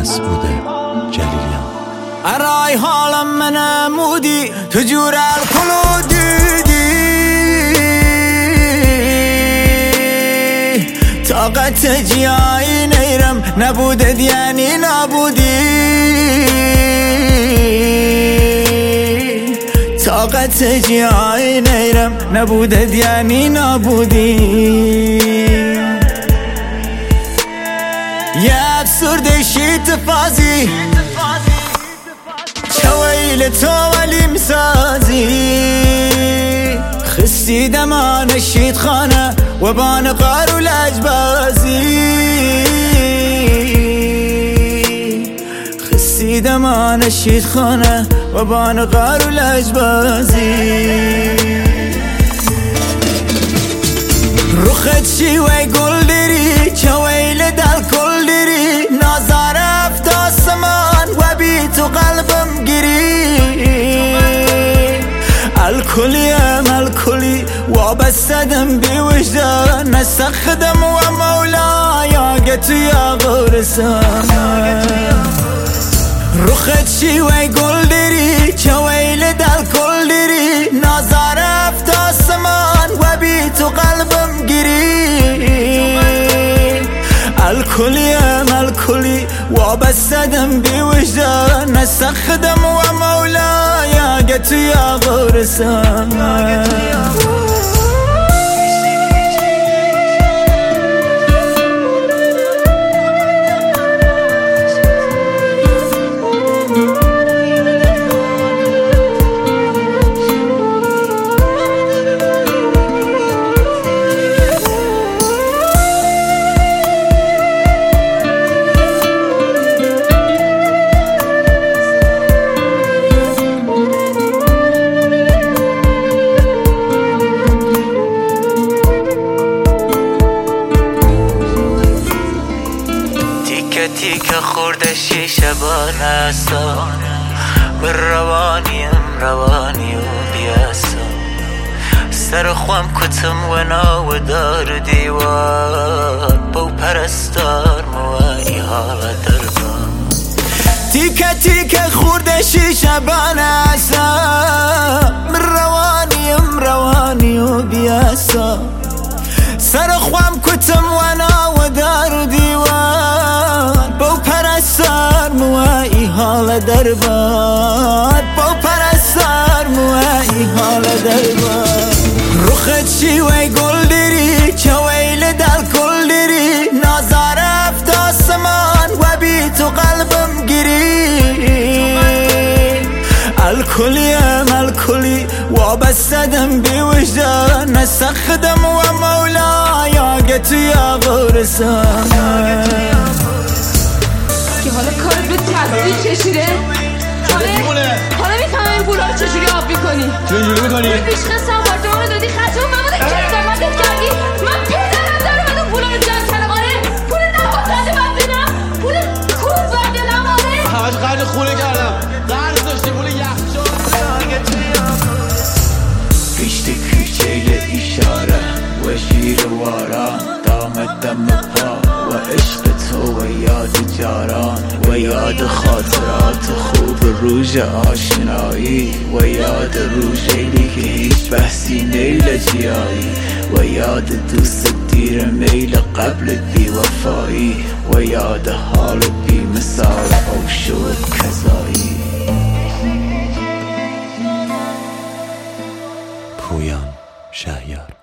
مسعود جلیلیان. ارای حالم منمودی تو جور الکلودیدی، طاقت جیایی نیرم نبودد یعنی نبودی، طاقت جیایی نیرم نبودد یعنی نبودی. یه افسرده شیط فازی چویل تو ولی مسازی، خستی دمان شیط خانه و بان قار و لجبازی، خستی دمان شیط خانه و بان قار و لجبازی. رخت شیوه گل داری چویل دل کل داری، نازار افت آسمان و بی تو قلبم گیری، الکلیم الکلی وابستدم بی وجدان، نسخدم و مولایا گتو یا غورسان. رخت شیوه گل داری چویل دل کل داری، نازار افت آسمان و بی تو قلبم گیری، الکلیم الکلی وابستدم بی وجدان، نسخدم و مولایا گتو یا غورسان. تیکه خورده شیشه بانسا، من روانیم روانی و بیاسا، سر خوام کتم و ناو دار دیوار، با پرستار موانی حال دربان. تیکه خورده شیشه بانسا، من روانیم روانی و بیاسا، سر خوام کتم و ناو دار دیوار، با پرستار موایی حال دربار، با پرستار موایی حال دربار. رخت شیوه گل داری چویل دل کل داری، نازار افت آسمان و بی تو قلبم گیری، الکلیم الکلی وابستدم بی وجدان، نسخدم و مولایا گتو یا غورسان. که حالا کارت به تصدیق کشیده، حالا میفهمم این پولا رو چجوری آب میکنی. چجوری میکنی؟ پیشخست آپارتمان رو دادی خطه و مماده که زحمتت کردی، من پدرم دارم از اون پولا رو جمع کردم. آره پول نباید من بدم، پول خوب بردلم. آره همش قرد خونه کردم، قرد داشتی پول یخچال. پیشت کوچه اشاره و شیر واران، دامت دم پا و عشق تو و یاد جاران، و یاد خاطرات خوب روز آشنایی، و یاد روزی که هیچ بحثی نیل جیایی، و یاد دوست دیر میل قبل بی وفایی، و یاد حال بی مثال او شد کذایی. پویان شهیار.